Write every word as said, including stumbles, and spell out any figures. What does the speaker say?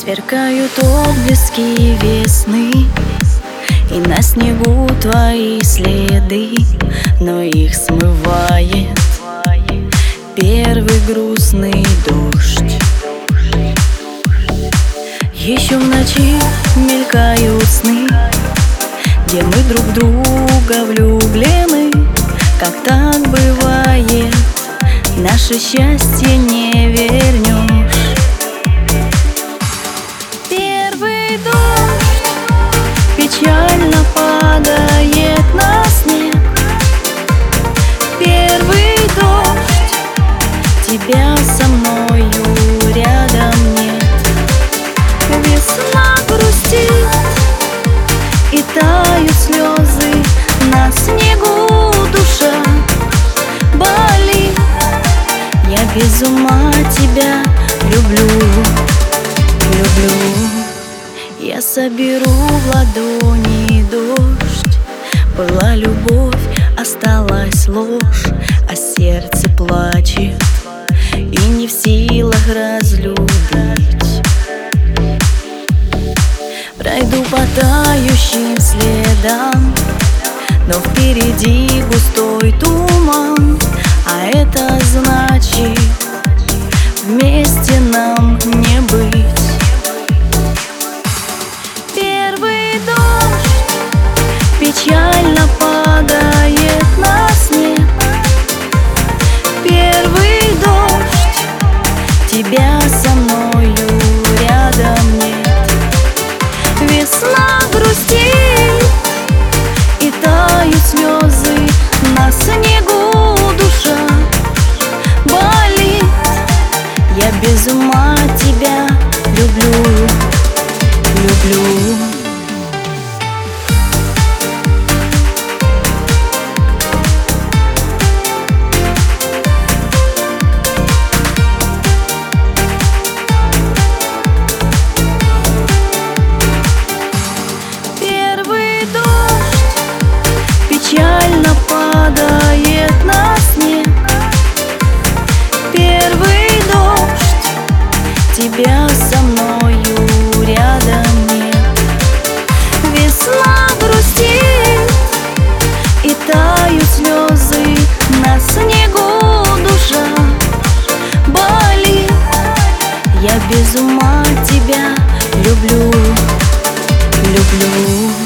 Сверкают отблески весны, и на снегу твои следы, но их смывает первый грустный дождь. Еще в ночи мелькают сны, где мы друг в друга влюблены. Как так бывает, наше счастье не вернешь. Первый дождь печально падает на снег. Первый дождь, тебя со мною рядом нет. Весна грустит, и тают слезы на снегу. Душа болит, я без ума тебя люблю, люблю. Я соберу в ладони дождь. Была любовь, осталась ложь, а сердце плачет и не в силах разлюбить. Пройду по тающим следам, но впереди густой туман, а это значит, вместе нам не быть. Первый дождь печально падает на снег. Первый дождь, тебя со мною рядом нет. Весна грустит, и тают слезы на снегу. Душа болит, я без ума тебя люблю, люблю. Печально падает на снег. Первый дождь, тебя со мною рядом нет. Весна грустит, и тают слезы на снегу. Душа болит, я без ума тебя люблю, люблю.